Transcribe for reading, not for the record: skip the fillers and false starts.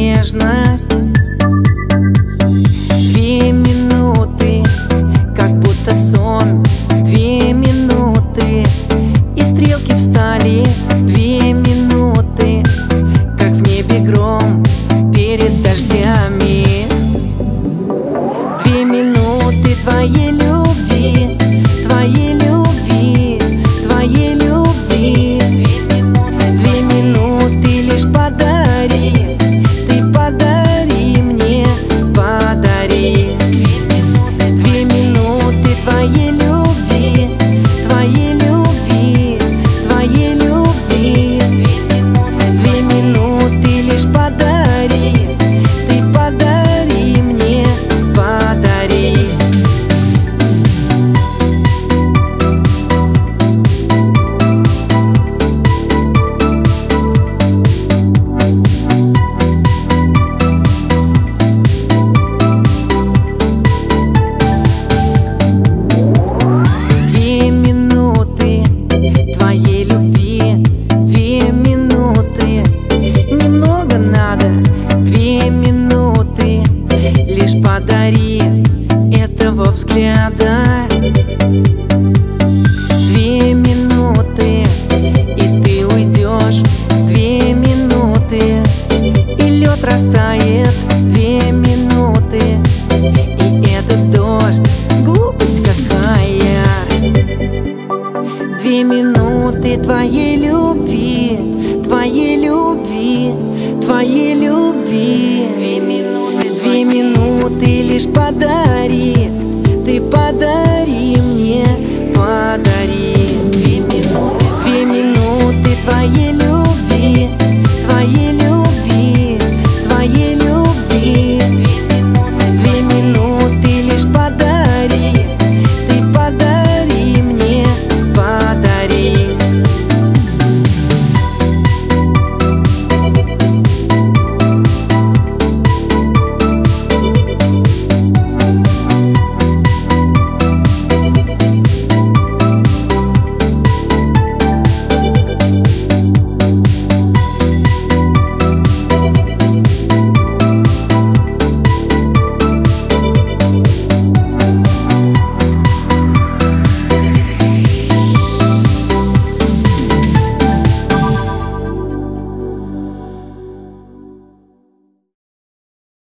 нежность. 2 минуты, как будто сон. 2 минуты, и стрелки встали. 2 минуты, как в небе гром перед дождями. 2 минуты твоей любви, твоей любви, твоей любви. 2 минуты лишь подари, ты подари мне, подари. 2 минуты твоей любви, твоей любви, твоей любви. 2 минуты лишь подари, ты подари мне, подари. Подари этого взгляда. 2 минуты, и ты уйдешь. 2 минуты, и лед растает. 2 минуты, и этот дождь глупость какая. 2 минуты твоей любви, твоей любви, твоей любви. 2 минуты лишь подари,